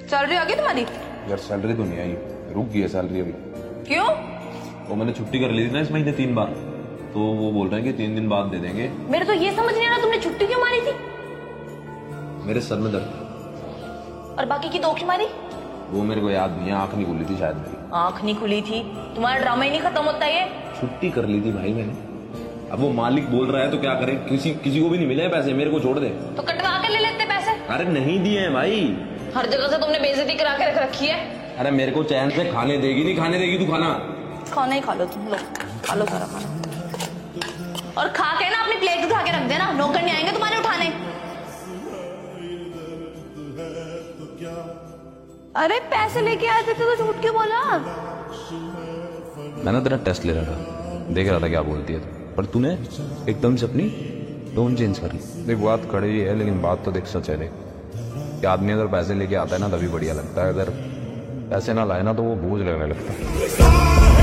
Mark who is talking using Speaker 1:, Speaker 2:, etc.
Speaker 1: Salary आ गई तुम्हारी?
Speaker 2: यार सैलरी तो नहीं आई, रुक गई है सैलरी अभी।
Speaker 1: क्यों?
Speaker 2: वो मैंने छुट्टी कर ली थी ना इस महीने 3 बार, तो वो बोल रहे हैं कि 3 दिन बाद दे देंगे।
Speaker 1: मेरे तो ये समझ नहीं आ रहा तुमने छुट्टी क्यों मारी थी?
Speaker 2: मेरे सर में दर्द।
Speaker 1: और बाकी की 2 क्यों मारी?
Speaker 2: वो मेरे को याद नहीं है, आंख नहीं खुली थी शायद मेरी।
Speaker 1: आंख नहीं खुली थी? तुम्हारा ड्रामा ही नहीं खत्म होता ये।
Speaker 2: छुट्टी कर ली थी भाई मैंने। अब वो मालिक बोल रहा है तो क्या करें, किसी को भी नहीं मिले हैं पैसे, मेरे को छोड़ दे।
Speaker 1: तो कटवा के ले लेते पैसे।
Speaker 2: अरे नहीं दिए हैं भाई।
Speaker 1: हर जगह से तुमने बेइज्जती करा के रख रखी है।
Speaker 2: अरे मेरे को चैन से खाने देगी, नहीं खाने देगी तू खाना?
Speaker 1: खाना ही खा लो तुम लोग, खा लो सारा खाना। और खा के ना अपनी प्लेट उठा के रख देना, नौकर नहीं आएंगे तुम्हारे उठाने। अरे पैसे लेके आए थे तो झूठ क्यों बोला?
Speaker 2: मैं ना तेरा टेस्ट ले रहा था, देख रहा था क्या बोलती है, पर तूने एकदम से अपनी टोन चेंज कर ली। देख बात कड़ी है लेकिन बात तो देख सच है। देख कि आदमी अगर पैसे लेके आता है ना तभी बढ़िया लगता है, अगर पैसे ना लाए ना तो वो बोझ लगने लगता है।